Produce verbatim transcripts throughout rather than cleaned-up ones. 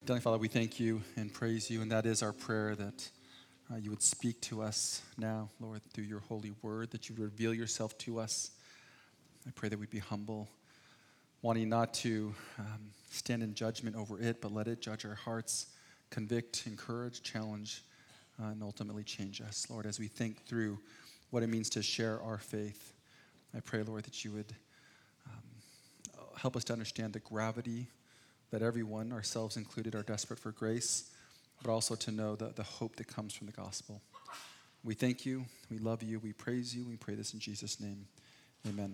Heavenly Father, we thank you and praise you, and that is our prayer, that uh, you would speak to us now, Lord, through your holy word, that you would reveal yourself to us. I pray that we'd be humble, wanting not to um, stand in judgment over it, but let it judge our hearts, convict, encourage, challenge, uh, and ultimately change us. Lord, as we think through what it means to share our faith, I pray, Lord, that you would um, help us to understand the gravity that everyone, ourselves included, are desperate for grace, but also to know the, the hope that comes from the gospel. We thank you, we love you, we praise you, we pray this in Jesus' name. Amen.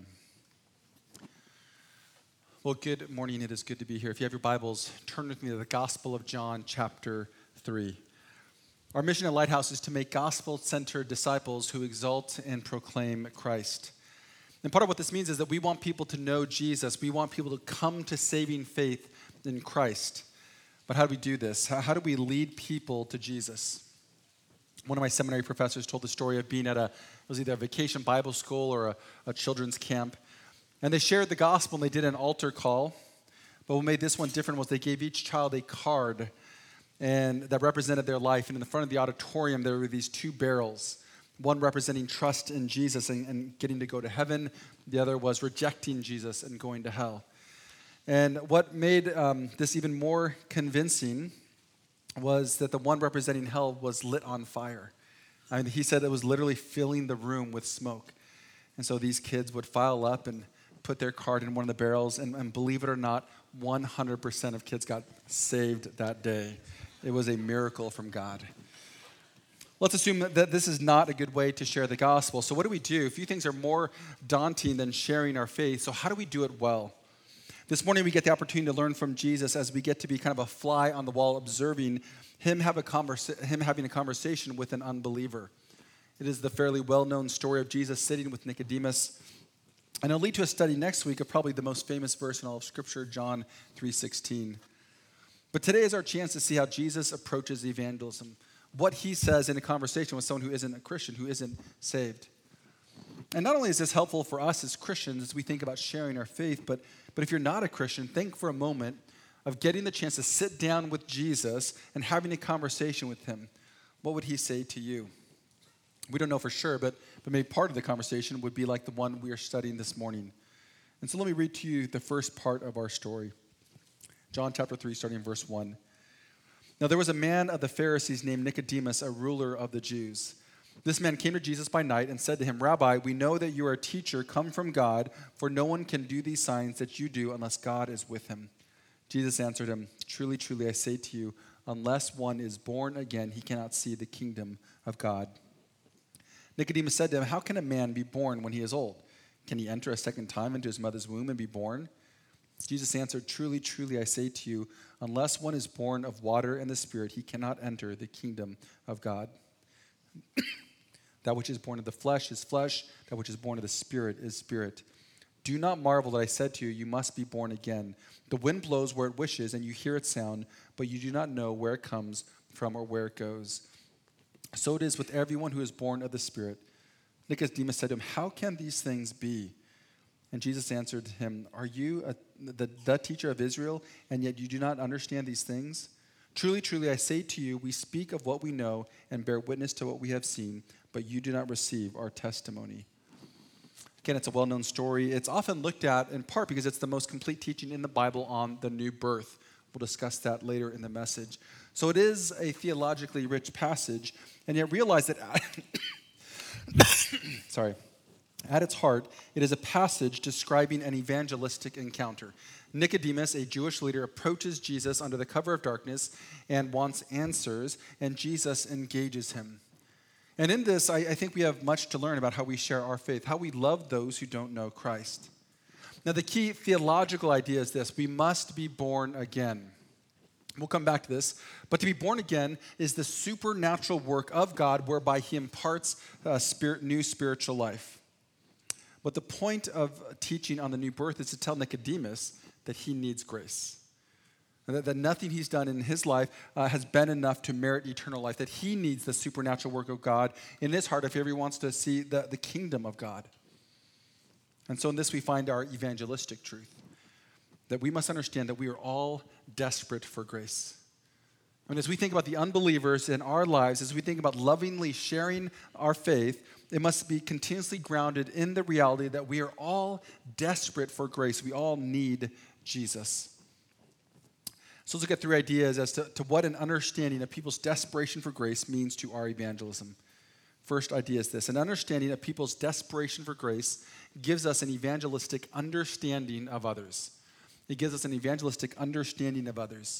Well, good morning. It is good to be here. If you have your Bibles, turn with me to the Gospel of John, chapter three. Our mission at Lighthouse is to make gospel-centered disciples who exalt and proclaim Christ. And part of what this means is that we want people to know Jesus. We want people to come to saving faith in Christ. But how do we do this? How, how do we lead people to Jesus? One of my seminary professors told the story of being at a, it was either a vacation Bible school or a, a children's camp. And they shared the gospel and they did an altar call. But what made this one different was they gave each child a card and that represented their life. And in the front of the auditorium, there were these two barrels. One representing trust in Jesus and, and getting to go to heaven. The other was rejecting Jesus and going to hell. And what made um, this even more convincing was that the one representing hell was lit on fire. I mean, he said it was literally filling the room with smoke. And so these kids would file up and put their card in one of the barrels, and, and believe it or not, one hundred percent of kids got saved that day. It was a miracle from God. Let's assume that this is not a good way to share the gospel. So what do we do? A few things are more daunting than sharing our faith. So how do we do it well? This morning we get the opportunity to learn from Jesus as we get to be kind of a fly on the wall observing him, have a conversa- him having a conversation with an unbeliever. It is the fairly well-known story of Jesus sitting with Nicodemus. And it'll lead to a study next week of probably the most famous verse in all of Scripture, John three sixteen. But today is our chance to see how Jesus approaches evangelism, what he says in a conversation with someone who isn't a Christian, who isn't saved. And not only is this helpful for us as Christians as we think about sharing our faith, but, but if you're not a Christian, think for a moment of getting the chance to sit down with Jesus and having a conversation with him. What would he say to you? We don't know for sure, but, but maybe part of the conversation would be like the one we are studying this morning. And so let me read to you the first part of our story. John chapter three, starting in verse one. Now there was a man of the Pharisees named Nicodemus, a ruler of the Jews. This man came to Jesus by night and said to him, Rabbi, we know that you are a teacher come from God, for no one can do these signs that you do unless God is with him. Jesus answered him, Truly, truly, I say to you, unless one is born again, he cannot see the kingdom of God. Nicodemus said to him, How can a man be born when he is old? Can he enter a second time into his mother's womb and be born? Jesus answered, Truly, truly, I say to you, unless one is born of water and the Spirit, he cannot enter the kingdom of God. That which is born of the flesh is flesh, that which is born of the Spirit is spirit. Do not marvel that I said to you, you must be born again. The wind blows where it wishes, and you hear its sound, but you do not know where it comes from or where it goes. So it is with everyone who is born of the Spirit. Nicodemus said to him, How can these things be? And Jesus answered him, Are you a, the, the teacher of Israel, and yet you do not understand these things? Truly, truly, I say to you, we speak of what we know and bear witness to what we have seen, but you do not receive our testimony. Again, it's a well-known story. It's often looked at in part because it's the most complete teaching in the Bible on the new birth. We'll discuss that later in the message. So it is a theologically rich passage, and yet realize that, sorry, at its heart, it is a passage describing an evangelistic encounter. Nicodemus, a Jewish leader, approaches Jesus under the cover of darkness and wants answers, and Jesus engages him. And in this, I, I think we have much to learn about how we share our faith, how we love those who don't know Christ. Now, the key theological idea is this: we must be born again. We'll come back to this. But to be born again is the supernatural work of God whereby he imparts a spirit, new spiritual life. But the point of teaching on the new birth is to tell Nicodemus that he needs grace. That, that nothing he's done in his life uh, has been enough to merit eternal life. That he needs the supernatural work of God in his heart if he ever wants to see the, the kingdom of God. And so in this we find our evangelistic truth. That we must understand that we are all desperate for grace. And as we think about the unbelievers in our lives, as we think about lovingly sharing our faith, it must be continuously grounded in the reality that we are all desperate for grace. We all need Jesus. So let's look at three ideas as to, to what an understanding of people's desperation for grace means to our evangelism. First idea is this: an understanding of people's desperation for grace gives us an evangelistic understanding of others. It gives us an evangelistic understanding of others.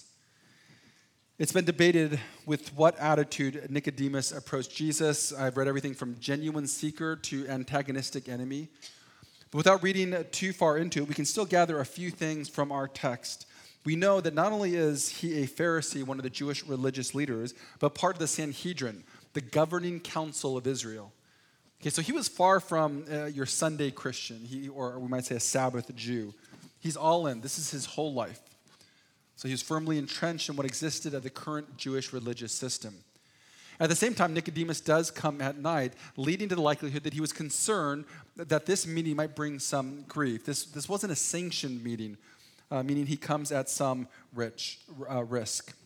It's been debated with what attitude Nicodemus approached Jesus. I've read everything from genuine seeker to antagonistic enemy. But without reading too far into it, we can still gather a few things from our text. We know that not only is he a Pharisee, one of the Jewish religious leaders, but part of the Sanhedrin, the governing council of Israel. Okay, so he was far from uh, your Sunday Christian, he, or we might say a Sabbath Jew. He's all in. This is his whole life. So he was firmly entrenched in what existed of the current Jewish religious system. At the same time, Nicodemus does come at night, leading to the likelihood that he was concerned that this meeting might bring some grief. This, this wasn't a sanctioned meeting, uh, meaning he comes at some rich, uh, risk.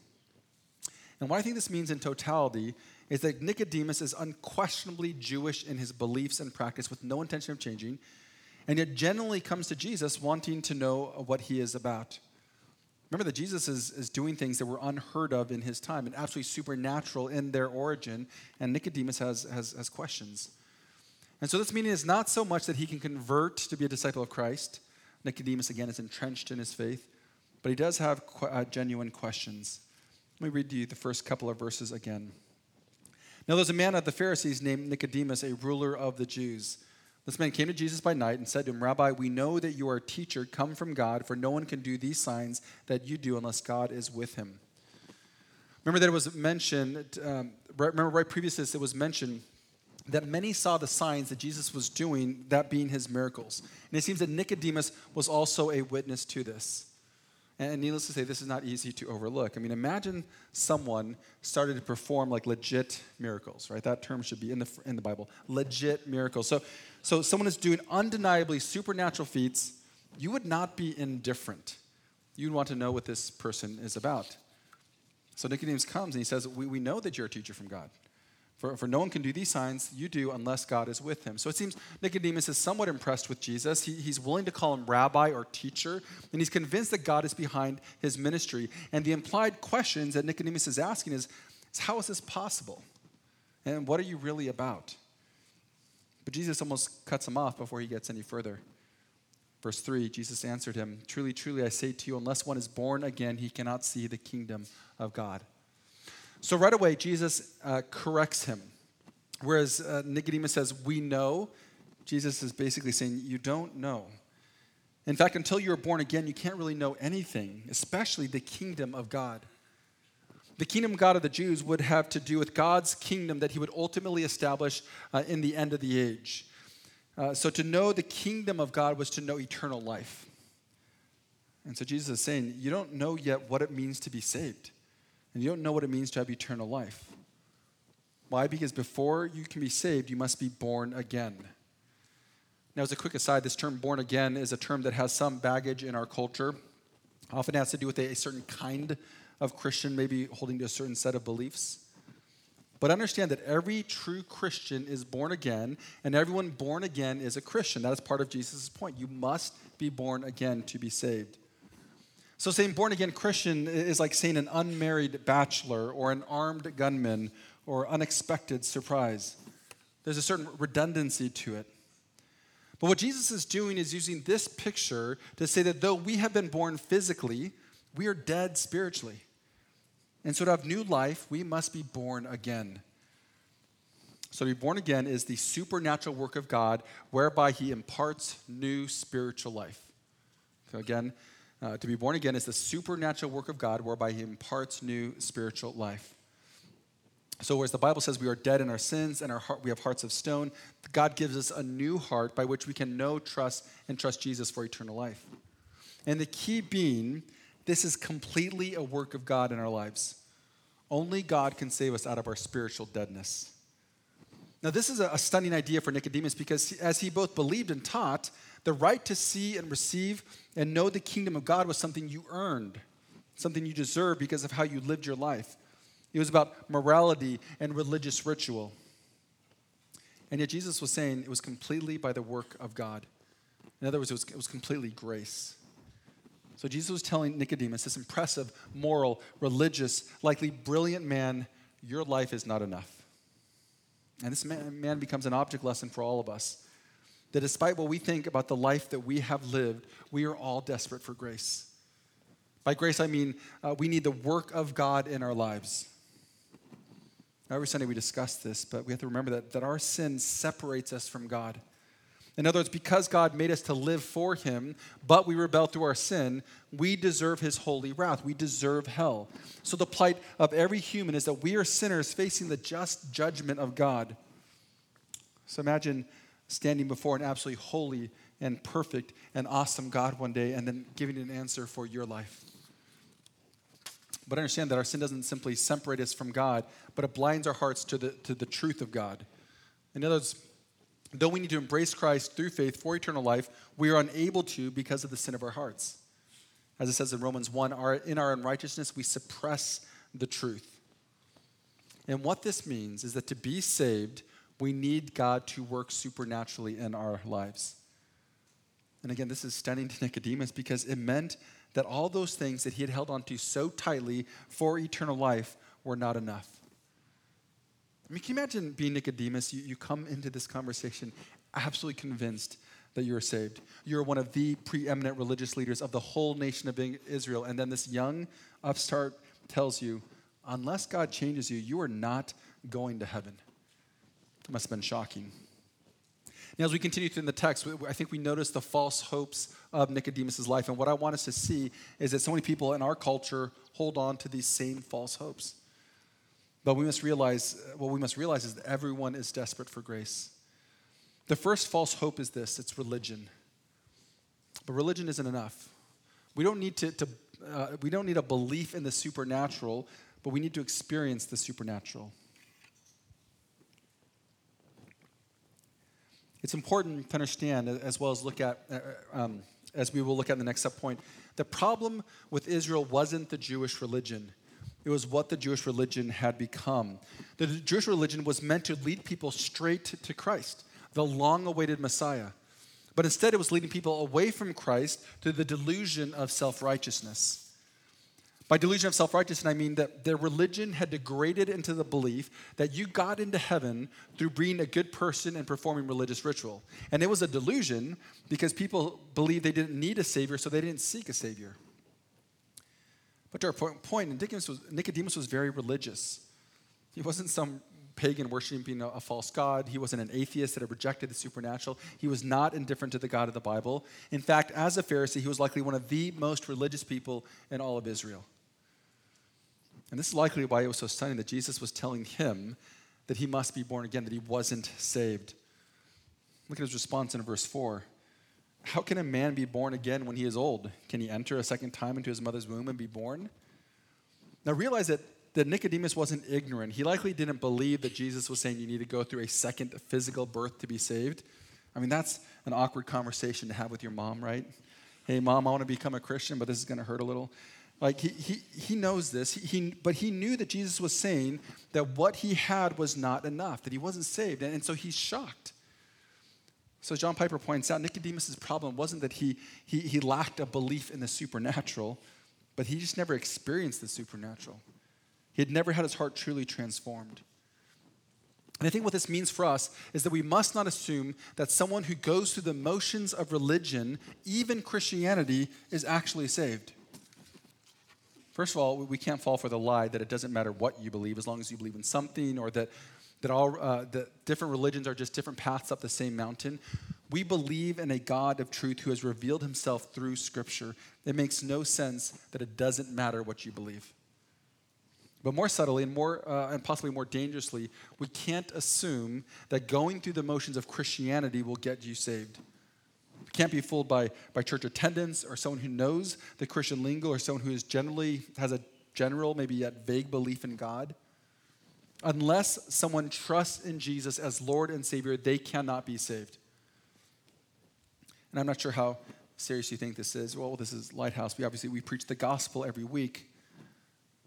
And what I think this means in totality is that Nicodemus is unquestionably Jewish in his beliefs and practice with no intention of changing, and yet generally comes to Jesus wanting to know what he is about. Remember that Jesus is, is doing things that were unheard of in his time and absolutely supernatural in their origin, and Nicodemus has, has, has questions. And so this meaning is not so much that he can convert to be a disciple of Christ. Nicodemus, again, is entrenched in his faith, but he does have qu- uh, genuine questions. Let me read to you the first couple of verses again. Now there's a man of the Pharisees named Nicodemus, a ruler of the Jews. This man came to Jesus by night and said to him, "Rabbi, we know that you are a teacher come from God, for no one can do these signs that you do unless God is with him." Remember that it was mentioned, um, right, remember right previous to this, it was mentioned that many saw the signs that Jesus was doing, that being his miracles. And it seems that Nicodemus was also a witness to this. And needless to say, this is not easy to overlook. I mean, imagine someone started to perform like legit miracles, right? That term should be in the in the Bible, legit miracles. So, so someone is doing undeniably supernatural feats. You would not be indifferent. You'd want to know what this person is about. So Nicodemus comes and he says, we, we know that you're a teacher from God. For, for no one can do these signs you do unless God is with him. So it seems Nicodemus is somewhat impressed with Jesus. He, he's willing to call him rabbi or teacher, and he's convinced that God is behind his ministry. And the implied questions that Nicodemus is asking is, is how is this possible? And what are you really about? But Jesus almost cuts him off before he gets any further. Verse three, Jesus answered him, "Truly, truly, I say to you, unless one is born again, he cannot see the kingdom of God." So right away, Jesus uh, corrects him. Whereas uh, Nicodemus says, "We know," Jesus is basically saying, you don't know. In fact, until you're born again, you can't really know anything, especially the kingdom of God. The kingdom of God of the Jews would have to do with God's kingdom that he would ultimately establish uh, in the end of the age. Uh, so to know the kingdom of God was to know eternal life. And so Jesus is saying, you don't know yet what it means to be saved. And you don't know what it means to have eternal life. Why? Because before you can be saved, you must be born again. Now, as a quick aside, this term born again is a term that has some baggage in our culture. Often has to do with a, a certain kind of Christian, maybe holding to a certain set of beliefs. But understand that every true Christian is born again, and everyone born again is a Christian. That is part of Jesus' point. You must be born again to be saved. So saying born-again Christian is like saying an unmarried bachelor or an armed gunman or unexpected surprise. There's a certain redundancy to it. But what Jesus is doing is using this picture to say that though we have been born physically, we are dead spiritually. And so to have new life, we must be born again. So to be born again is the supernatural work of God whereby he imparts new spiritual life. So again, Uh, to be born again is the supernatural work of God whereby he imparts new spiritual life. So whereas the Bible says we are dead in our sins and our heart, we have hearts of stone, God gives us a new heart by which we can know, trust, and trust Jesus for eternal life. And the key being, this is completely a work of God in our lives. Only God can save us out of our spiritual deadness. Now this is a, a stunning idea for Nicodemus because as he both believed and taught, the right to see and receive and know the kingdom of God was something you earned, something you deserved because of how you lived your life. It was about morality and religious ritual. And yet Jesus was saying it was completely by the work of God. In other words, it was, it was completely grace. So Jesus was telling Nicodemus, this impressive, moral, religious, likely brilliant man, your life is not enough. And this man, man becomes an object lesson for all of us. That despite what we think about the life that we have lived, we are all desperate for grace. By grace, I mean uh, we need the work of God in our lives. Now, every Sunday we discuss this, but we have to remember that, that our sin separates us from God. In other words, because God made us to live for him, but we rebelled through our sin, we deserve his holy wrath. We deserve hell. So the plight of every human is that we are sinners facing the just judgment of God. So imagine standing before an absolutely holy and perfect and awesome God one day and then giving an answer for your life. But understand that our sin doesn't simply separate us from God, but it blinds our hearts to the, to the truth of God. In other words, though we need to embrace Christ through faith for eternal life, we are unable to because of the sin of our hearts. As it says in Romans one, our, in our unrighteousness, we suppress the truth. And what this means is that to be saved, we need God to work supernaturally in our lives. And again, this is stunning to Nicodemus because it meant that all those things that he had held onto so tightly for eternal life were not enough. I mean, can you imagine being Nicodemus? You, you come into this conversation absolutely convinced that you're saved. You're one of the preeminent religious leaders of the whole nation of Israel. And then this young upstart tells you, unless God changes you, you are not going to heaven. It must have been shocking. Now, as we continue through the text, I think we notice the false hopes of Nicodemus' life. And what I want us to see is that so many people in our culture hold on to these same false hopes. But we must realize, what we must realize is that everyone is desperate for grace. The first false hope is this, it's religion. But religion isn't enough. We don't need to, to uh, we don't need a belief in the supernatural, but we need to experience the supernatural. It's important to understand, as well as look at, uh, um, as we will look at in the next subpoint, the problem with Israel wasn't the Jewish religion. It was what the Jewish religion had become. The Jewish religion was meant to lead people straight to Christ, the long-awaited Messiah. But instead, it was leading people away from Christ to the delusion of self-righteousness. By delusion of self-righteousness, I mean that their religion had degraded into the belief that you got into heaven through being a good person and performing religious ritual. And it was a delusion because people believed they didn't need a Savior, so they didn't seek a Savior. But to our point, Nicodemus was, Nicodemus was very religious. He wasn't some pagan worshiping a, a false god. He wasn't an atheist that had rejected the supernatural. He was not indifferent to the God of the Bible. In fact, as a Pharisee, he was likely one of the most religious people in all of Israel. And this is likely why it was so stunning that Jesus was telling him that he must be born again, that he wasn't saved. Look at his response in verse four. How can a man be born again when he is old? Can he enter a second time into his mother's womb and be born? Now realize that, that Nicodemus wasn't ignorant. He likely didn't believe that Jesus was saying you need to go through a second physical birth to be saved. I mean, that's an awkward conversation to have with your mom, right? Hey, mom, I want to become a Christian, but this is going to hurt a little. Like, he he he knows this, he, he, but he knew that Jesus was saying that what he had was not enough, that he wasn't saved, and, and so he's shocked. So John Piper points out, Nicodemus' problem wasn't that he, he, he lacked a belief in the supernatural, but he just never experienced the supernatural. He had never had his heart truly transformed. And I think what this means for us is that we must not assume that someone who goes through the motions of religion, even Christianity, is actually saved. First of all, we can't fall for the lie that it doesn't matter what you believe as long as you believe in something, or that that all uh, that different religions are just different paths up the same mountain. We believe in a God of truth who has revealed himself through Scripture. It makes no sense that it doesn't matter what you believe. But more subtly and more uh, and possibly more dangerously, we can't assume that going through the motions of Christianity will get you saved. We can't be fooled by, by church attendance or someone who knows the Christian lingo or someone who is generally has a general, maybe yet vague belief in God. Unless someone trusts in Jesus as Lord and Savior, they cannot be saved. And I'm not sure how serious you think this is. Well, this is Lighthouse. We obviously we preach the gospel every week.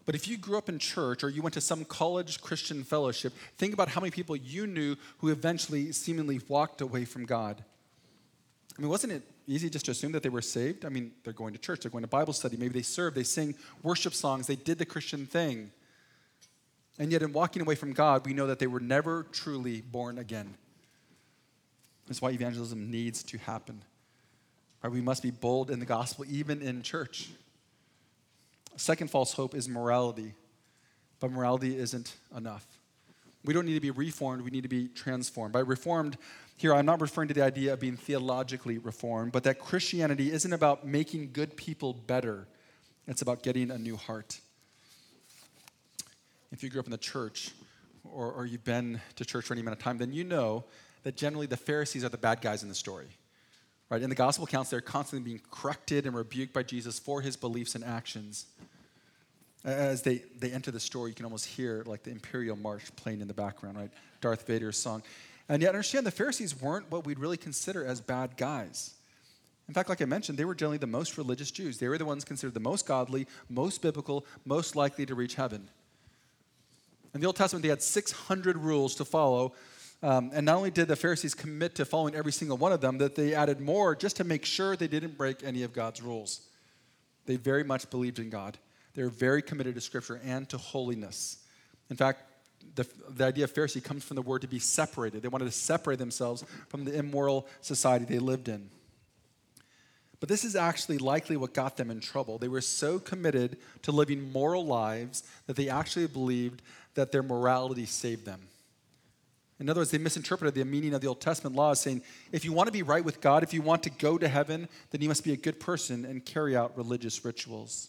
But if you grew up in church or you went to some college Christian fellowship, think about how many people you knew who eventually seemingly walked away from God. I mean, wasn't it easy just to assume that they were saved? I mean, they're going to church, they're going to Bible study, maybe they serve, they sing worship songs, they did the Christian thing. And yet in walking away from God, we know that they were never truly born again. That's why evangelism needs to happen. Right? We must be bold in the gospel, even in church. A second false hope is morality. But morality isn't enough. We don't need to be reformed, we need to be transformed. By reformed, here I'm not referring to the idea of being theologically reformed, but that Christianity isn't about making good people better. It's about getting a new heart. If you grew up in the church, or, or you've been to church for any amount of time, then you know that generally the Pharisees are the bad guys in the story. Right? In the gospel accounts, they're constantly being corrected and rebuked by Jesus for his beliefs and actions. As they, they enter the story, you can almost hear like the Imperial March playing in the background, right? Darth Vader's song. And yet understand the Pharisees weren't what we'd really consider as bad guys. In fact, like I mentioned, they were generally the most religious Jews. They were the ones considered the most godly, most biblical, most likely to reach heaven. In the Old Testament, they had six hundred rules to follow. Um, and not only did the Pharisees commit to following every single one of them, that they added more just to make sure they didn't break any of God's rules. They very much believed in God. They were very committed to Scripture and to holiness. In fact, the, the idea of Pharisee comes from the word to be separated. They wanted to separate themselves from the immoral society they lived in. But this is actually likely what got them in trouble. They were so committed to living moral lives that they actually believed that their morality saved them. In other words, they misinterpreted the meaning of the Old Testament law as saying, if you want to be right with God, if you want to go to heaven, then you must be a good person and carry out religious rituals.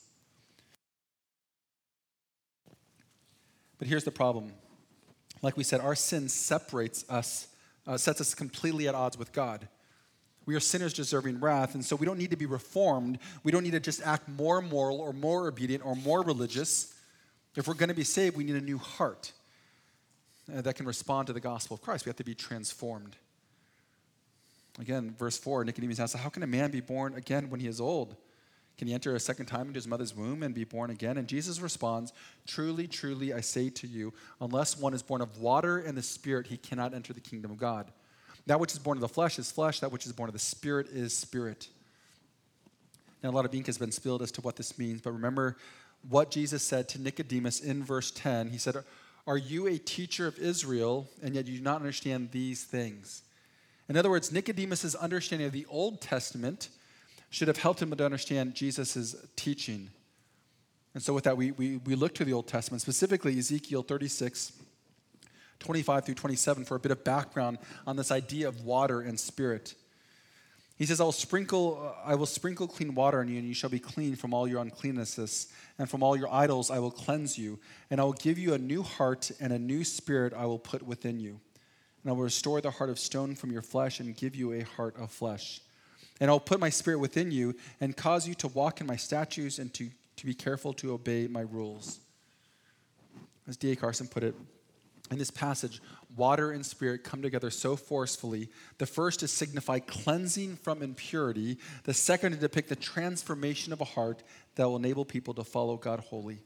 But here's the problem. Like we said, our sin separates us, uh, sets us completely at odds with God. We are sinners deserving wrath, and so we don't need to be reformed. We don't need to just act more moral or more obedient or more religious. If we're going to be saved, we need a new heart uh, that can respond to the gospel of Christ. We have to be transformed. Again, verse four, Nicodemus asks, how can a man be born again when he is old? Can he enter a second time into his mother's womb and be born again? And Jesus responds, truly, truly, I say to you, unless one is born of water and the Spirit, he cannot enter the kingdom of God. That which is born of the flesh is flesh. That which is born of the Spirit is spirit. Now, a lot of ink has been spilled as to what this means, but remember what Jesus said to Nicodemus in verse ten. He said, are you a teacher of Israel, and yet you do not understand these things? In other words, Nicodemus' understanding of the Old Testament should have helped him to understand Jesus' teaching. And so with that, we, we, we look to the Old Testament, specifically Ezekiel thirty-six, twenty-five through twenty-seven, for a bit of background on this idea of water and spirit. He says, I will sprinkle, I will sprinkle clean water on you, and you shall be clean from all your uncleannesses, and from all your idols I will cleanse you, and I will give you a new heart, and a new spirit I will put within you. And I will restore the heart of stone from your flesh, and give you a heart of flesh. And I will put my spirit within you, and cause you to walk in my statutes, and to, to be careful to obey my rules. As D A Carson put it, in this passage, water and spirit come together so forcefully. The first to signify cleansing from impurity. The second to depict the transformation of a heart that will enable people to follow God wholly.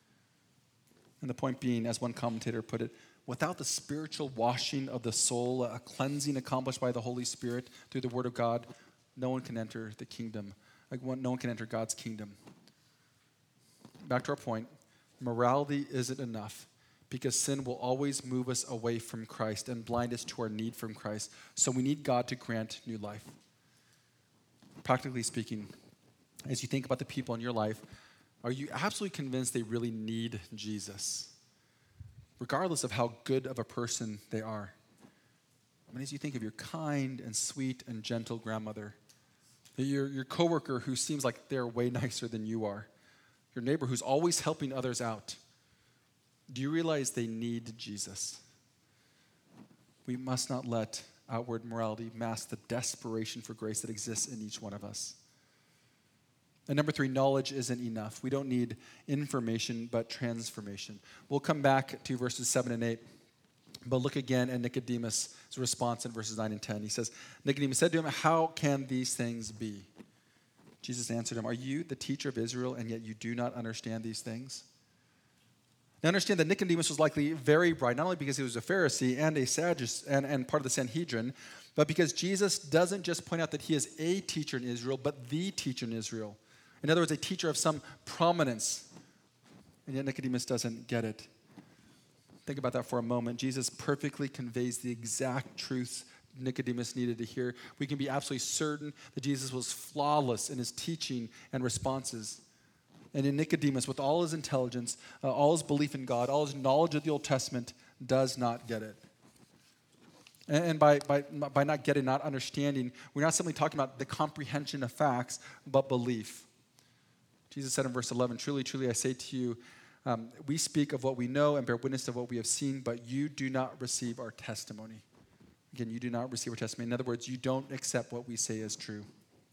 And the point being, as one commentator put it, without the spiritual washing of the soul, a cleansing accomplished by the Holy Spirit through the Word of God, no one can enter the kingdom. Like no one can enter God's kingdom. Back to our point, morality isn't enough, because sin will always move us away from Christ and blind us to our need from Christ. So we need God to grant new life. Practically speaking, as you think about the people in your life, are you absolutely convinced they really need Jesus? Regardless of how good of a person they are. I mean, as you think of your kind and sweet and gentle grandmother, your, your coworker who seems like they're way nicer than you are, your neighbor who's always helping others out, do you realize they need Jesus? We must not let outward morality mask the desperation for grace that exists in each one of us. And number three, knowledge isn't enough. We don't need information, but transformation. We'll come back to verses seven and eight, but look again at Nicodemus' response in verses nine and ten. He says, Nicodemus said to him, how can these things be? Jesus answered him, are you the teacher of Israel, and yet you do not understand these things? Now understand that Nicodemus was likely very bright, not only because he was a Pharisee and a Sadducee and, and part of the Sanhedrin, but because Jesus doesn't just point out that he is a teacher in Israel, but the teacher in Israel. In other words, a teacher of some prominence. And yet Nicodemus doesn't get it. Think about that for a moment. Jesus perfectly conveys the exact truths Nicodemus needed to hear. We can be absolutely certain that Jesus was flawless in his teaching and responses. And in Nicodemus, with all his intelligence, uh, all his belief in God, all his knowledge of the Old Testament, does not get it. And, and by, by, by not getting, not understanding, we're not simply talking about the comprehension of facts, but belief. Jesus said in verse eleven, "Truly, truly, I say to you, um, we speak of what we know and bear witness of what we have seen, but you do not receive our testimony." Again, you do not receive our testimony. In other words, you don't accept what we say as true.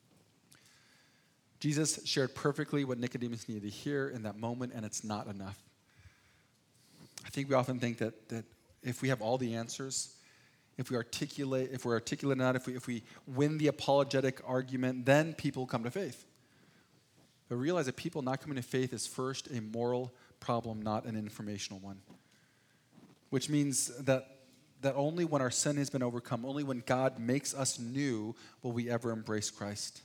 Jesus shared perfectly what Nicodemus needed to hear in that moment, and it's not enough. I think we often think that, that if we have all the answers, if we articulate, if we're articulate enough, if we, if we win the apologetic argument, then people come to faith. But realize that people not coming to faith is first a moral problem, not an informational one. Which means that that only when our sin has been overcome, only when God makes us new, will we ever embrace Christ.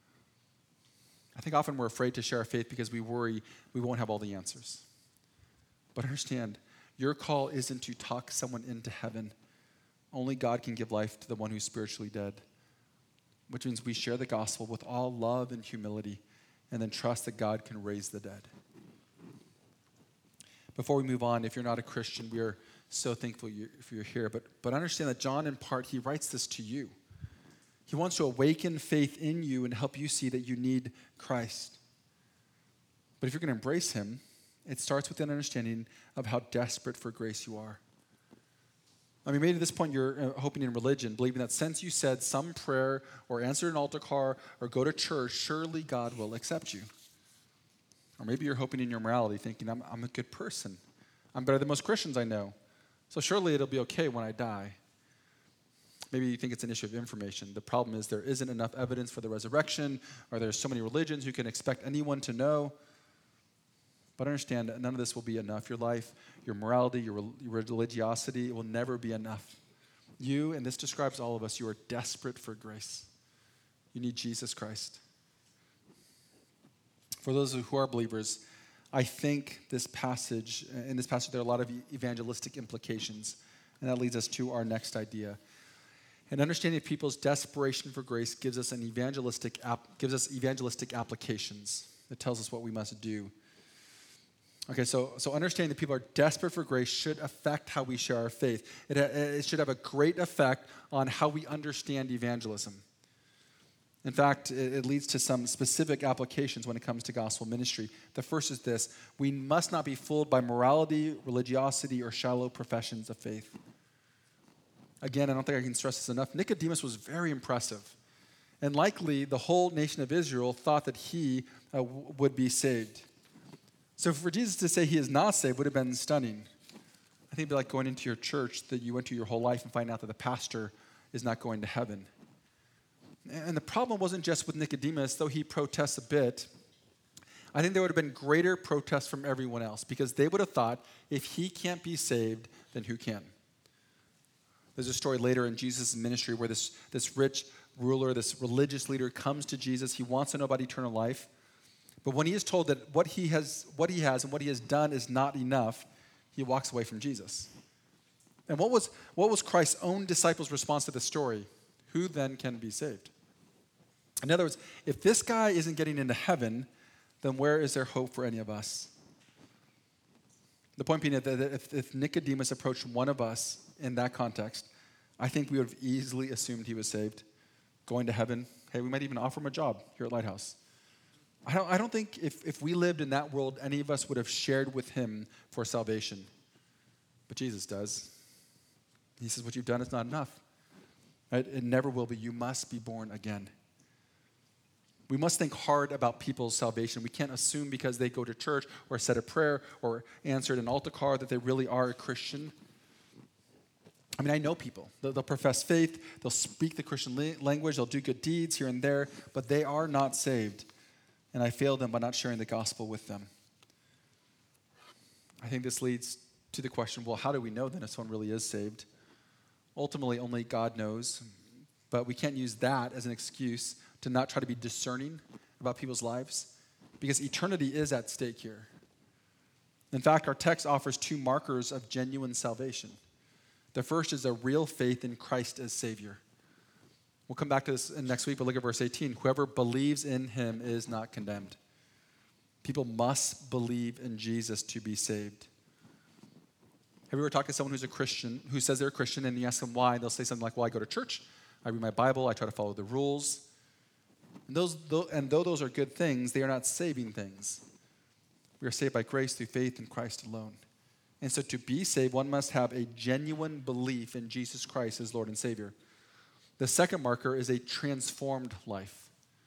I think often we're afraid to share our faith because we worry we won't have all the answers. But understand, your call isn't to talk someone into heaven. Only God can give life to the one who's spiritually dead. Which means we share the gospel with all love and humility, and then trust that God can raise the dead. Before we move on, if you're not a Christian, we are so thankful you, if you're here. But, but understand that John, in part, he writes this to you. He wants to awaken faith in you and help you see that you need Christ. But if you're going to embrace him, it starts with an understanding of how desperate for grace you are. I mean, maybe at this point you're uh, hoping in religion, believing that since you said some prayer or answered an altar call or go to church, surely God will accept you. Or maybe you're hoping in your morality, thinking, I'm, I'm a good person. I'm better than most Christians I know. So surely it'll be okay when I die. Maybe you think it's an issue of information. The problem is there isn't enough evidence for the resurrection, or there's so many religions you can expect anyone to know. But understand that none of this will be enough. Your life, your morality, your, your religiosity, it will never be enough. You, and this describes all of us, you are desperate for grace. You need Jesus Christ. For those who are believers, I think this passage, in this passage, there are a lot of evangelistic implications, and that leads us to our next idea. And understanding people's desperation for grace gives us an evangelistic ap- gives us evangelistic applications. It tells us what we must do. Okay, so so understanding that people are desperate for grace should affect how we share our faith. It, it should have a great effect on how we understand evangelism. In fact, it, it leads to some specific applications when it comes to gospel ministry. The first is this: we must not be fooled by morality, religiosity, or shallow professions of faith. Again, I don't think I can stress this enough. Nicodemus was very impressive. And likely, the whole nation of Israel thought that he uh, w- would be saved. So for Jesus to say he is not saved would have been stunning. I think it'd be like going into your church that you went to your whole life and find out that the pastor is not going to heaven. And the problem wasn't just with Nicodemus, though he protests a bit. I think there would have been greater protests from everyone else, because they would have thought, if he can't be saved, then who can? There's a story later in Jesus' ministry where this, this rich ruler, this religious leader comes to Jesus. He wants to know about eternal life. But when he is told that what he has, what he has and what he has done is not enough, he walks away from Jesus. And what was, what was Christ's own disciples' response to the story? Who then can be saved? In other words, if this guy isn't getting into heaven, then where is there hope for any of us? The point being that if, if Nicodemus approached one of us in that context, I think we would have easily assumed he was saved, going to heaven. Hey, we might even offer him a job here at Lighthouse. I don't, I don't think if, if we lived in that world, any of us would have shared with him for salvation. But Jesus does. He says, what you've done is not enough. Right? It never will be. You must be born again. We must think hard about people's salvation. We can't assume because they go to church or said a prayer or answered an altar call that they really are a Christian. I mean, I know people. They'll, they'll profess faith. They'll speak the Christian la- language. They'll do good deeds here and there, but they are not saved. And I fail them by not sharing the gospel with them. I think this leads to the question, well, how do we know then if someone really is saved? Ultimately, only God knows, but we can't use that as an excuse to not try to be discerning about people's lives, because eternity is at stake here. In fact, our text offers two markers of genuine salvation. The first is a real faith in Christ as Savior. We'll come back to this next week, but look at verse eighteen. Whoever believes in him is not condemned. People must believe in Jesus to be saved. Have you ever talked to someone who's a Christian, who says they're a Christian, and you ask them why, they'll say something like, well, I go to church, I read my Bible, I try to follow the rules. And, those, and though those are good things, they are not saving things. We are saved by grace through faith in Christ alone. And so to be saved, one must have a genuine belief in Jesus Christ as Lord and Savior. The second marker is a transformed life.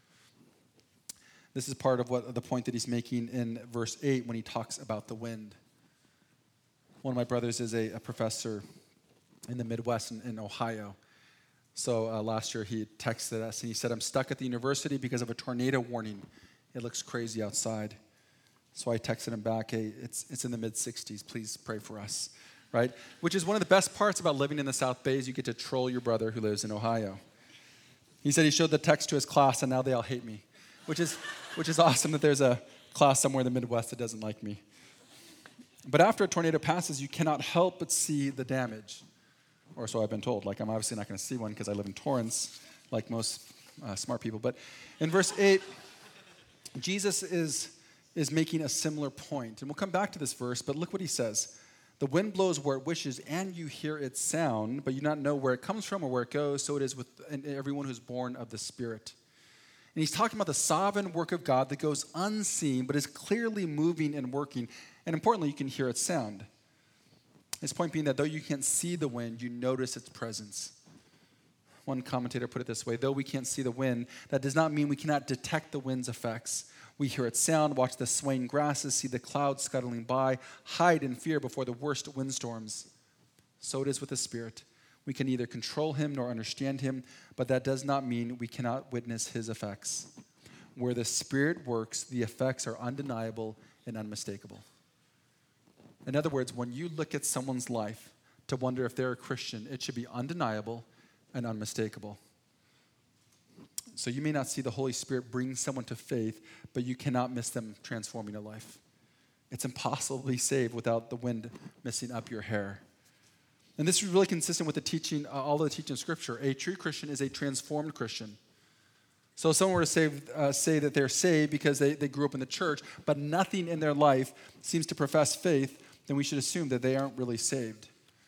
This is part of what the point that he's making in verse eight when he talks about the wind. One of my brothers is a, a professor in the Midwest in, in Ohio. So uh, last year he texted us and he said, I'm stuck at the university because of a tornado warning. It looks crazy outside. So I texted him back, hey, it's, it's in the mid sixties. Please pray for us, right? Which is one of the best parts about living in the South Bay is you get to troll your brother who lives in Ohio. He said he showed the text to his class and now they all hate me, which is, which is awesome that there's a class somewhere in the Midwest that doesn't like me. But after a tornado passes, you cannot help but see the damage. Or so I've been told. Like, I'm obviously not going to see one because I live in Torrance, like most uh, smart people. But in verse eight, Jesus is, is making a similar point. And we'll come back to this verse, but look what he says. The wind blows where it wishes, and you hear its sound, but you do not know where it comes from or where it goes. So it is with everyone who's born of the Spirit. And he's talking about the sovereign work of God that goes unseen, but is clearly moving and working. And importantly, you can hear its sound. His point being that though you can't see the wind, you notice its presence. One commentator put it this way, though we can't see the wind, that does not mean we cannot detect the wind's effects. We hear its sound, watch the swaying grasses, see the clouds scuttling by, hide in fear before the worst windstorms. So it is with the Spirit. We can neither control him nor understand him, but that does not mean we cannot witness his effects. Where the Spirit works, the effects are undeniable and unmistakable. In other words, when you look at someone's life to wonder if they're a Christian, it should be undeniable and unmistakable. So you may not see the Holy Spirit bring someone to faith, but you cannot miss them transforming a life. It's impossible to be saved without the wind messing up your hair. And this is really consistent with the teaching, uh, all the teaching of Scripture. A true Christian is a transformed Christian. So if someone were to say, uh, say that they're saved because they, they grew up in the church, but nothing in their life seems to profess faith, then we should assume that they aren't really saved.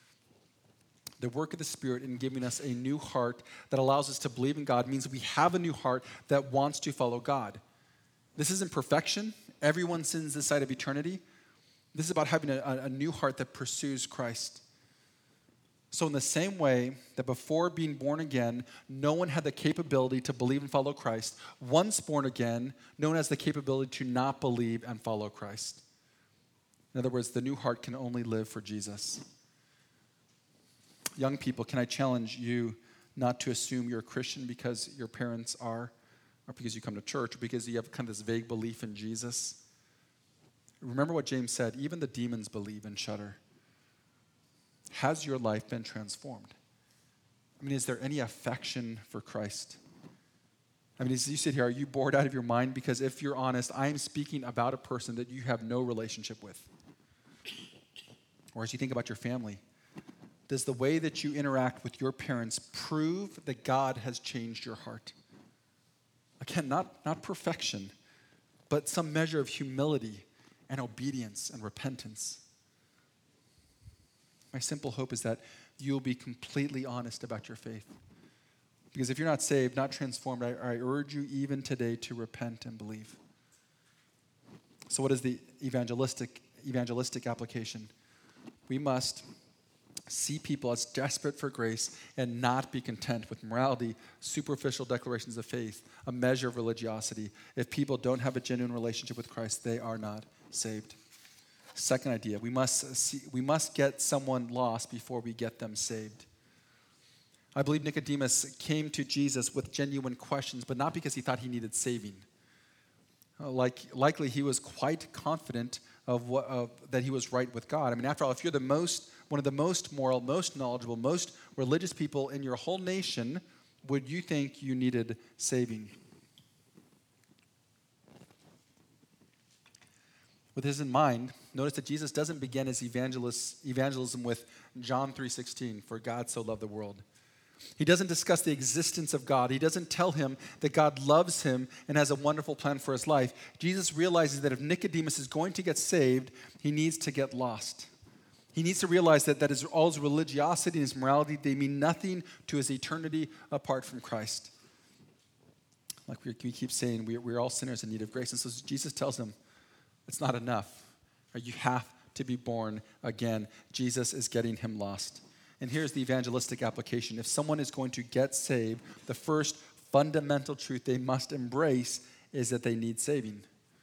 The work of the Spirit in giving us a new heart that allows us to believe in God means we have a new heart that wants to follow God. This isn't perfection. Everyone sins this side of eternity. This is about having a, a new heart that pursues Christ. So in the same way that before being born again, no one had the capability to believe and follow Christ, once born again, no one has the capability to not believe and follow Christ. In other words, the new heart can only live for Jesus. Young people, can I challenge you not to assume you're a Christian because your parents are, or because you come to church, or because you have kind of this vague belief in Jesus? Remember what James said, even the demons believe and shudder. Has your life been transformed? I mean, is there any affection for Christ? I mean, as you sit here, are you bored out of your mind? Because if you're honest, I am speaking about a person that you have no relationship with. Or as you think about your family, does the way that you interact with your parents prove that God has changed your heart? Again, not, not perfection, but some measure of humility and obedience and repentance. My simple hope is that you'll be completely honest about your faith. Because if you're not saved, not transformed, I, I urge you even today to repent and believe. So what is the evangelistic, evangelistic application? We must see people as desperate for grace and not be content with morality, superficial declarations of faith, a measure of religiosity. If people don't have a genuine relationship with Christ, they are not saved. Second idea, we must see, we must get someone lost before we get them saved. I believe Nicodemus came to Jesus with genuine questions, but not because he thought he needed saving. Like, likely he was quite confident of, what, of that he was right with God. I mean, after all, if you're the most, one of the most moral, most knowledgeable, most religious people in your whole nation, would you think you needed saving? With this in mind, notice that Jesus doesn't begin his evangelist, evangelism with John three sixteen, for God so loved the world. He doesn't discuss the existence of God. He doesn't tell him that God loves him and has a wonderful plan for his life. Jesus realizes that if Nicodemus is going to get saved, he needs to get lost. He needs to realize that, that his, all his religiosity and his morality, they mean nothing to his eternity apart from Christ. Like we, we keep saying, we, we're all sinners in need of grace. And so Jesus tells him, it's not enough. You have to be born again. Jesus is getting him lost. And here's the evangelistic application. If someone is going to get saved, the first fundamental truth they must embrace is that they need saving.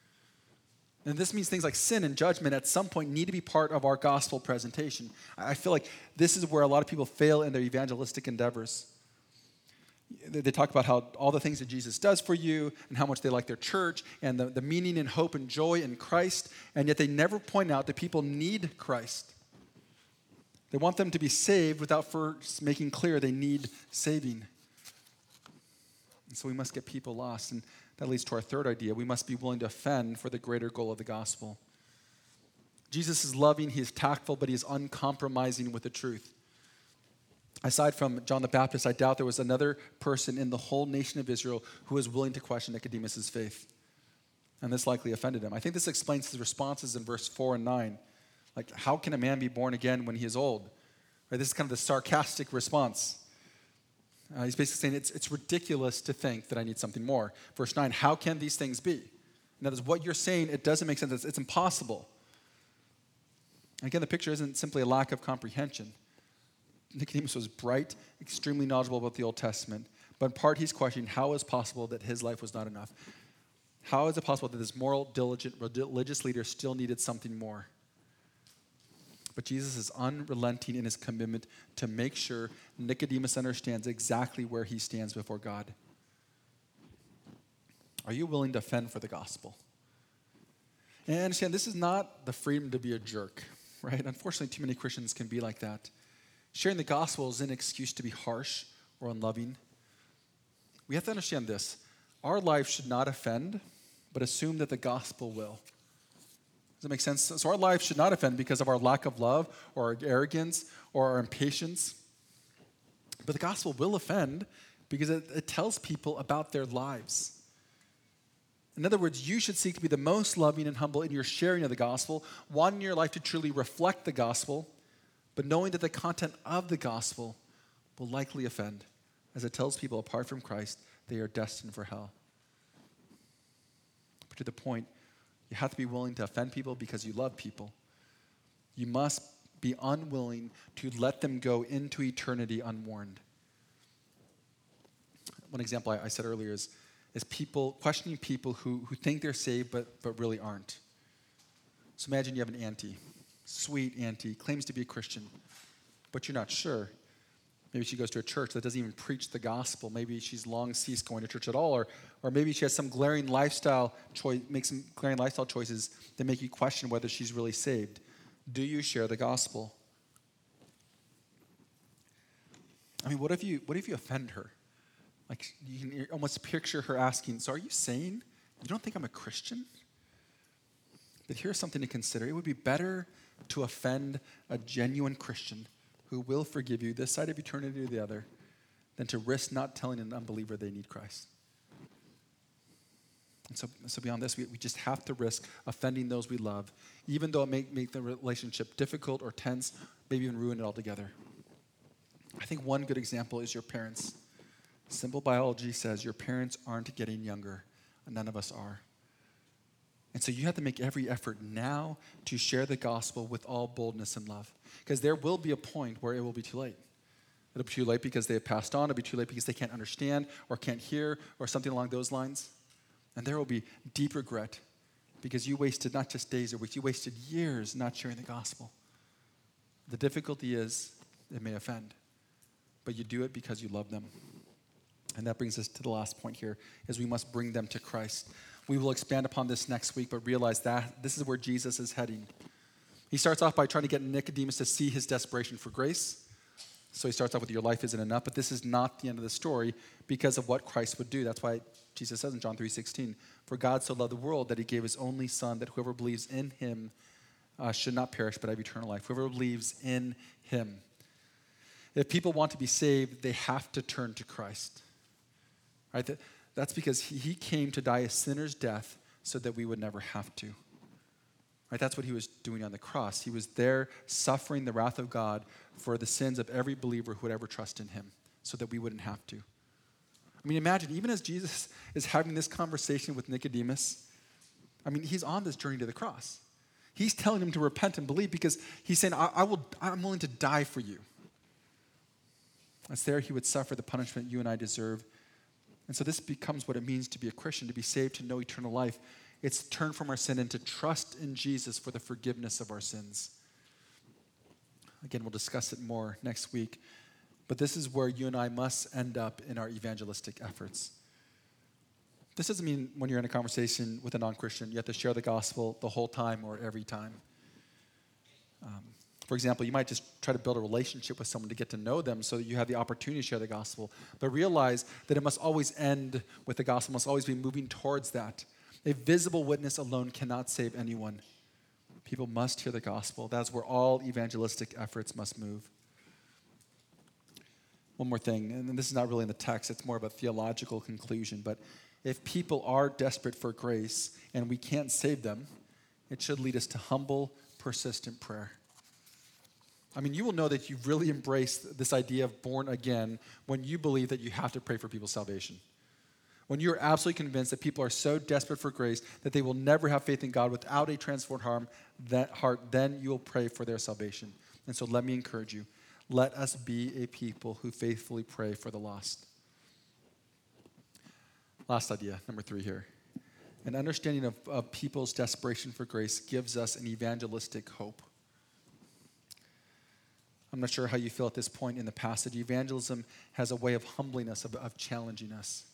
And this means things like sin and judgment at some point need to be part of our gospel presentation. I feel like this is where a lot of people fail in their evangelistic endeavors. They talk about how all the things that Jesus does for you and how much they like their church and the, the meaning and hope and joy in Christ, and yet they never point out that people need Christ. They want them to be saved without first making clear they need saving. And so we must get people lost. And that leads to our third idea. We must be willing to offend for the greater goal of the gospel. Jesus is loving, he is tactful, but he is uncompromising with the truth. Aside from John the Baptist, I doubt there was another person in the whole nation of Israel who was willing to question Nicodemus' faith. And this likely offended him. I think this explains his responses in verse four and nine. Like, how can a man be born again when he is old? Right, this is kind of the sarcastic response. Uh, he's basically saying it's, it's ridiculous to think that I need something more. Verse nine, how can these things be? In other words, what you're saying, it doesn't make sense. It's, it's impossible. Again, the picture isn't simply a lack of comprehension. Nicodemus was bright, extremely knowledgeable about the Old Testament, but in part he's questioning how is it possible that his life was not enough? How is it possible that this moral, diligent, religious leader still needed something more? But Jesus is unrelenting in his commitment to make sure Nicodemus understands exactly where he stands before God. Are you willing to offend for the gospel? And understand, this is not the freedom to be a jerk, right? Unfortunately, too many Christians can be like that. Sharing the gospel is an excuse to be harsh or unloving. We have to understand this. Our life should not offend, but assume that the gospel will. Does that make sense? So our life should not offend because of our lack of love or our arrogance or our impatience. But the gospel will offend because it, it tells people about their lives. In other words, you should seek to be the most loving and humble in your sharing of the gospel, wanting your life to truly reflect the gospel, but knowing that the content of the gospel will likely offend, as it tells people apart from Christ, they are destined for hell. But to the point, you have to be willing to offend people because you love people. You must be unwilling to let them go into eternity unwarned. One example I, I said earlier is, is people questioning people who, who think they're saved but, but really aren't. So imagine you have an auntie. Sweet auntie, claims to be a Christian, but you're not sure. Maybe she goes to a church that doesn't even preach the gospel. Maybe she's long ceased going to church at all, or, or maybe she has some glaring lifestyle choice, makes some glaring lifestyle choices that make you question whether she's really saved. Do you share the gospel? I mean, what if you what if you offend her? Like, you can almost picture her asking, "So are you saying you don't think I'm a Christian?" But here's something to consider. It would be better to offend a genuine Christian who will forgive you this side of eternity or the other than to risk not telling an unbeliever they need Christ. And so, so beyond this, we, we just have to risk offending those we love, even though it may make the relationship difficult or tense, maybe even ruin it altogether. I think one good example is your parents. Simple biology says your parents aren't getting younger, and none of us are. And so you have to make every effort now to share the gospel with all boldness and love. Because there will be a point where it will be too late. It'll be too late because they have passed on. It'll be too late because they can't understand or can't hear or something along those lines. And there will be deep regret because you wasted not just days or weeks, you wasted years not sharing the gospel. The difficulty is it may offend, but you do it because you love them. And that brings us to the last point here, is we must bring them to Christ. We will expand upon this next week, but realize that this is where Jesus is heading. He starts off by trying to get Nicodemus to see his desperation for grace. So he starts off with, your life isn't enough, but this is not the end of the story because of what Christ would do. That's why Jesus says in John three sixteen, for God so loved the world that he gave his only son, that whoever believes in him uh, should not perish, but have eternal life. Whoever believes in him. If people want to be saved, they have to turn to Christ. Right? That's because he came to die a sinner's death so that we would never have to. Right? That's what he was doing on the cross. He was there suffering the wrath of God for the sins of every believer who would ever trust in him so that we wouldn't have to. I mean, imagine, even as Jesus is having this conversation with Nicodemus, I mean, he's on this journey to the cross. He's telling him to repent and believe because he's saying, I, I will, I'm willing to die for you. It's there he would suffer the punishment you and I deserve. And so this becomes what it means to be a Christian, to be saved, to know eternal life. It's to turn from our sin and to trust in Jesus for the forgiveness of our sins. Again, we'll discuss it more next week. But this is where you and I must end up in our evangelistic efforts. This doesn't mean when you're in a conversation with a non-Christian, you have to share the gospel the whole time or every time. Um, for example, you might just try to build a relationship with someone to get to know them so that you have the opportunity to share the gospel. But realize that it must always end with the gospel, must always be moving towards that. A visible witness alone cannot save anyone. People must hear the gospel. That's where all evangelistic efforts must move. One more thing, and this is not really in the text, it's more of a theological conclusion, but if people are desperate for grace and we can't save them, it should lead us to humble, persistent prayer. I mean, you will know that you've really embraced this idea of born again when you believe that you have to pray for people's salvation. When you're absolutely convinced that people are so desperate for grace that they will never have faith in God without a transformed heart, that heart, then you will pray for their salvation. And so let me encourage you. Let us be a people who faithfully pray for the lost. Last idea, number three here. An understanding of, of people's desperation for grace gives us an evangelistic hope. I'm not sure how you feel at this point in the passage. Evangelism has a way of humbling us, of, of challenging us.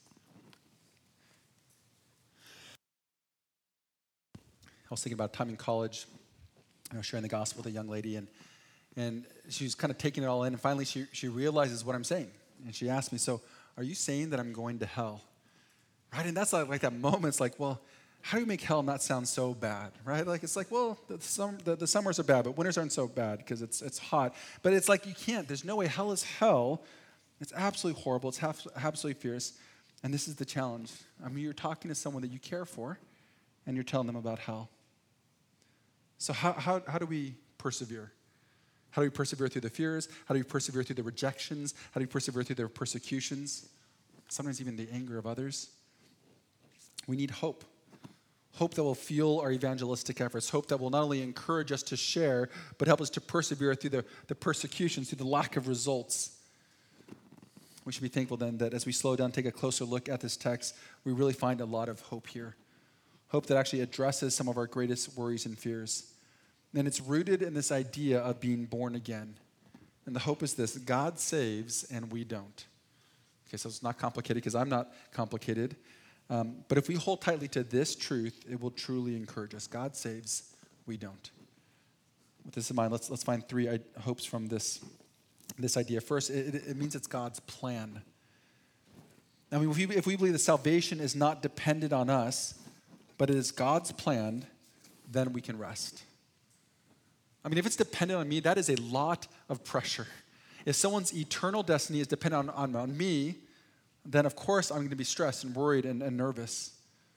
I was thinking about a time in college, I was sharing the gospel with a young lady, and and she was kind of taking it all in, and finally she, she realizes what I'm saying. And she asked me, so are you saying that I'm going to hell? Right? And that's like, like that moment, it's like, well, how do you make hell not sound so bad, right? Like, it's like, well, the, sum, the, the summers are bad, but winters aren't so bad because it's it's hot. But it's like, you can't, there's no way. Hell is hell. It's absolutely horrible. It's half, absolutely fierce. And this is the challenge. I mean, you're talking to someone that you care for, and you're telling them about hell. So how how how do we persevere? How do we persevere through the fears? How do we persevere through the rejections? How do we persevere through the persecutions? Sometimes even the anger of others. We need hope. Hope that will fuel our evangelistic efforts. Hope that will not only encourage us to share, but help us to persevere through the, the persecutions, through the lack of results. We should be thankful then that as we slow down, take a closer look at this text, we really find a lot of hope here. Hope that actually addresses some of our greatest worries and fears. And it's rooted in this idea of being born again. And the hope is this: God saves and we don't. Okay, so it's not complicated because I'm not complicated. Um, but if we hold tightly to this truth, it will truly encourage us. God saves, we don't. With this in mind, let's let's find three I- hopes from this, this idea. First, it, it means it's God's plan. I mean, if we, if we believe that salvation is not dependent on us, but it is God's plan, then we can rest. I mean, if it's dependent on me, that is a lot of pressure. If someone's eternal destiny is dependent on, on, on me, then of course I'm going to be stressed and worried and, and nervous.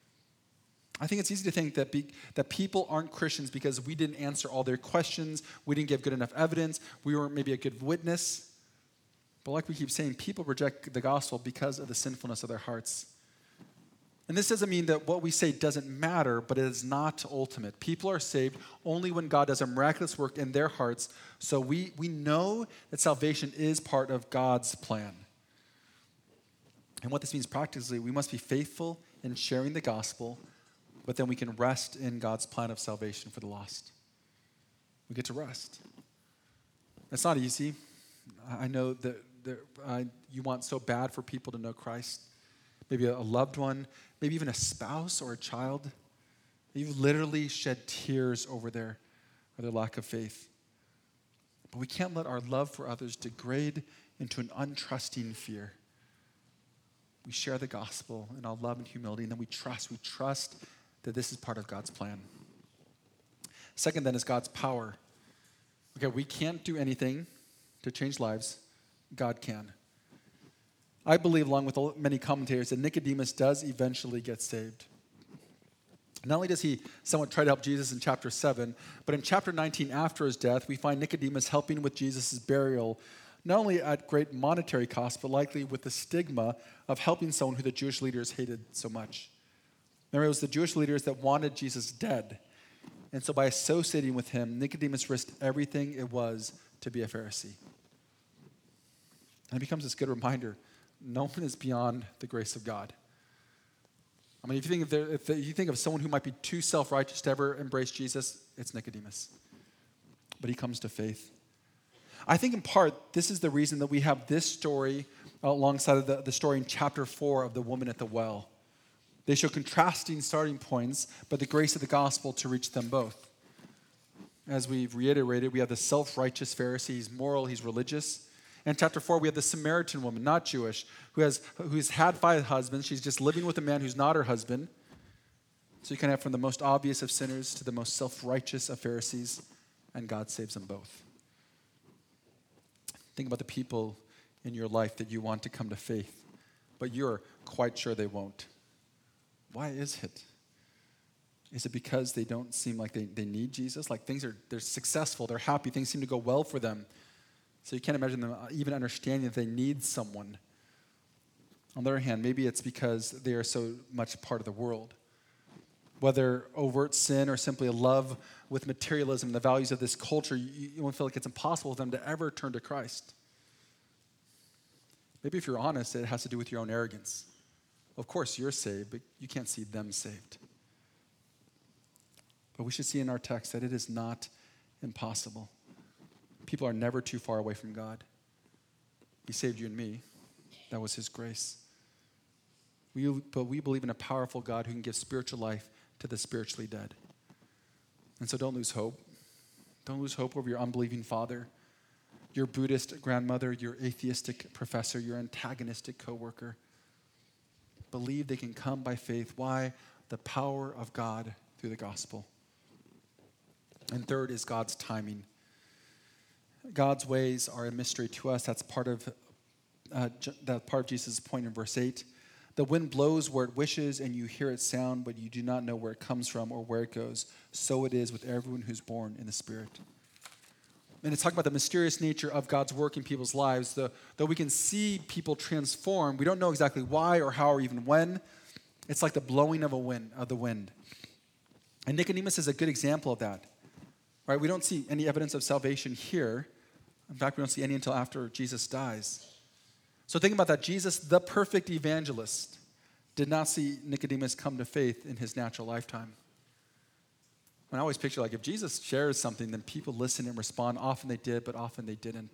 I think it's easy to think that, be, that people aren't Christians because we didn't answer all their questions, we didn't give good enough evidence, we weren't maybe a good witness. But like we keep saying, people reject the gospel because of the sinfulness of their hearts. And this doesn't mean that what we say doesn't matter, but it is not ultimate. People are saved only when God does a miraculous work in their hearts. So we, we know that salvation is part of God's plan. And what this means practically, we must be faithful in sharing the gospel, but then we can rest in God's plan of salvation for the lost. We get to rest. It's not easy. I know that, that uh, you want so bad for people to know Christ. maybe a loved one, maybe even a spouse or a child. You've literally shed tears over their, or their lack of faith. But we can't let our love for others degrade into an untrusting fear. We share the gospel in all love and humility, and then we trust. We trust that this is part of God's plan. Second, then, is God's power. Okay, we can't do anything to change lives. God can. I believe, along with many commentators, that Nicodemus does eventually get saved. Not only does he somewhat try to help Jesus in chapter seven, but in chapter nineteen, after his death, we find Nicodemus helping with Jesus' burial, not only at great monetary cost, but likely with the stigma of helping someone who the Jewish leaders hated so much. Remember, it was the Jewish leaders that wanted Jesus dead. And so by associating with him, Nicodemus risked everything it was to be a Pharisee. And it becomes this good reminder, no one is beyond the grace of God. I mean, if you think of, there, if you think of someone who might be too self-righteous to ever embrace Jesus, it's Nicodemus. But he comes to faith. I think in part, this is the reason that we have this story alongside of the, the story in chapter four of the woman at the well. They show contrasting starting points, but the grace of the gospel to reach them both. As we've reiterated, we have the self-righteous Pharisee. He's moral, he's religious. In chapter four, we have the Samaritan woman, not Jewish, who has who's had five husbands. She's just living with a man who's not her husband. So you can have from the most obvious of sinners to the most self-righteous of Pharisees, and God saves them both. Think about the people in your life that you want to come to faith, but you're quite sure they won't. Why is it? Is it because they don't seem like they, they need Jesus? Like things are, they're successful, they're happy, things seem to go well for them. So you can't imagine them even understanding that they need someone. On the other hand, maybe it's because they are so much part of the world. Whether overt sin or simply a love with materialism, the values of this culture, you, you won't feel like it's impossible for them to ever turn to Christ. Maybe if you're honest, it has to do with your own arrogance. Of course, you're saved, but you can't see them saved. But we should see in our text that it is not impossible. People are never too far away from God. He saved you and me. That was his grace. We, but we believe in a powerful God who can give spiritual life to the spiritually dead. And so don't lose hope. Don't lose hope over your unbelieving father, your Buddhist grandmother, your atheistic professor, your antagonistic coworker. Believe they can come by faith. Why? The power of God through the gospel. And third is God's timing. God's ways are a mystery to us. That's part of uh, that part of Jesus' point in verse eight. The wind blows where it wishes, and you hear its sound, but you do not know where it comes from or where it goes. So it is with everyone who's born in the Spirit. And it's talking about the mysterious nature of God's work in people's lives. The, though we can see people transform, we don't know exactly why or how or even when. It's like the blowing of a wind, of the wind. And Nicodemus is a good example of that. Right? We don't see any evidence of salvation here. In fact, we don't see any until after Jesus dies. So think about that. Jesus, the perfect evangelist, did not see Nicodemus come to faith in his natural lifetime. And I always picture, like, if Jesus shares something, then people listen and respond. Often they did, but often they didn't.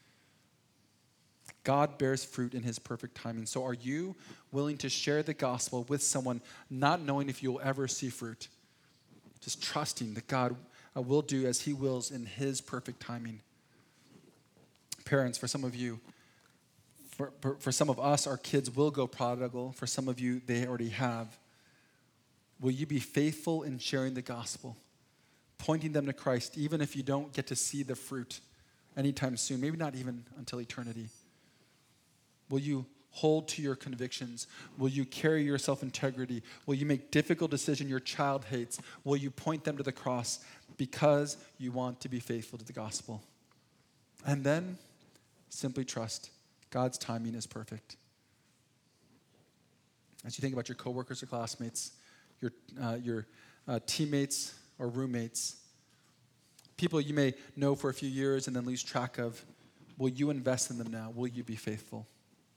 God bears fruit in his perfect timing. So are you willing to share the gospel with someone, not knowing if you'll ever see fruit? Just trusting that God will do as he wills in his perfect timing. Parents, for some of you, for, for, for some of us, our kids will go prodigal. For some of you, they already have. Will you be faithful in sharing the gospel, pointing them to Christ, even if you don't get to see the fruit anytime soon, maybe not even until eternity? Will you hold to your convictions? Will you carry your self-integrity? Will you make difficult decisions your child hates? Will you point them to the cross because you want to be faithful to the gospel? And then simply trust God's timing is perfect. As you think about your coworkers or classmates, your, uh, your uh, teammates or roommates, people you may know for a few years and then lose track of, will you invest in them now? Will you be faithful?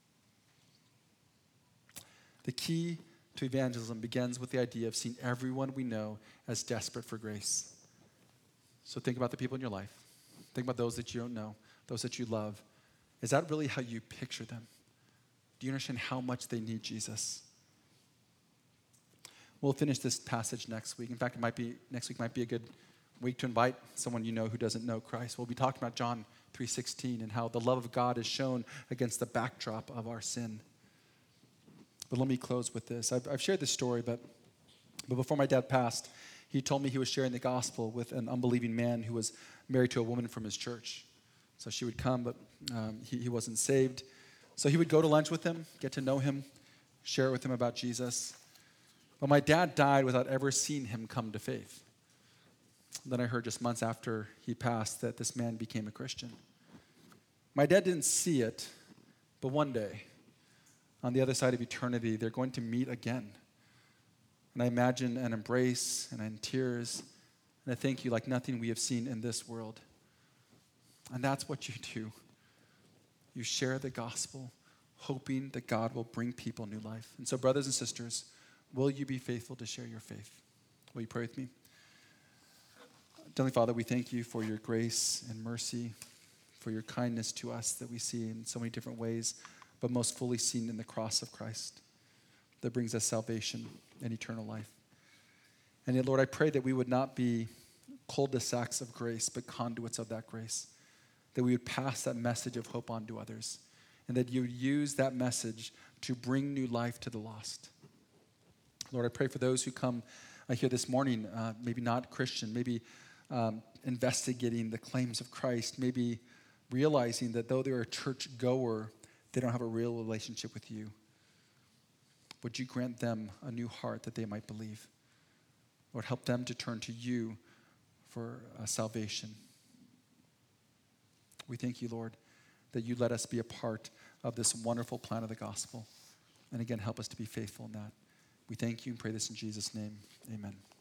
The key to evangelism begins with the idea of seeing everyone we know as desperate for grace. So think about the people in your life. Think about those that you don't know, those that you love. Is that really how you picture them? Do you understand how much they need Jesus? We'll finish this passage next week. In fact, it might be next week might be a good week to invite someone you know who doesn't know Christ. We'll be talking about John three sixteen and how the love of God is shown against the backdrop of our sin. But let me close with this. I've, I've shared this story, but, but before my dad passed, he told me he was sharing the gospel with an unbelieving man who was married to a woman from his church. So she would come, but um, he, he wasn't saved. So he would go to lunch with him, get to know him, share with him about Jesus. But my dad died without ever seeing him come to faith. Then I heard just months after he passed that this man became a Christian. My dad didn't see it, but one day, on the other side of eternity, they're going to meet again. And I imagine an embrace and in tears and a thank you like nothing we have seen in this world. And that's what you do. You share the gospel, hoping that God will bring people new life. And so, brothers and sisters, will you be faithful to share your faith? Will you pray with me? Heavenly Father, we thank you for your grace and mercy, for your kindness to us that we see in so many different ways, but most fully seen in the cross of Christ that brings us salvation and eternal life. And yet, Lord, I pray that we would not be cul-de-sacs of grace, but conduits of that grace, that we would pass that message of hope on to others, and that you would use that message to bring new life to the lost. Lord, I pray for those who come uh, here this morning, uh, maybe not Christian, maybe um, investigating the claims of Christ, maybe realizing that though they're a church goer, they don't have a real relationship with you. Would you grant them a new heart that they might believe? Lord, help them to turn to you for uh, salvation. We thank you, Lord, that you let us be a part of this wonderful plan of the gospel. And again, help us to be faithful in that. We thank you and pray this in Jesus' name. Amen.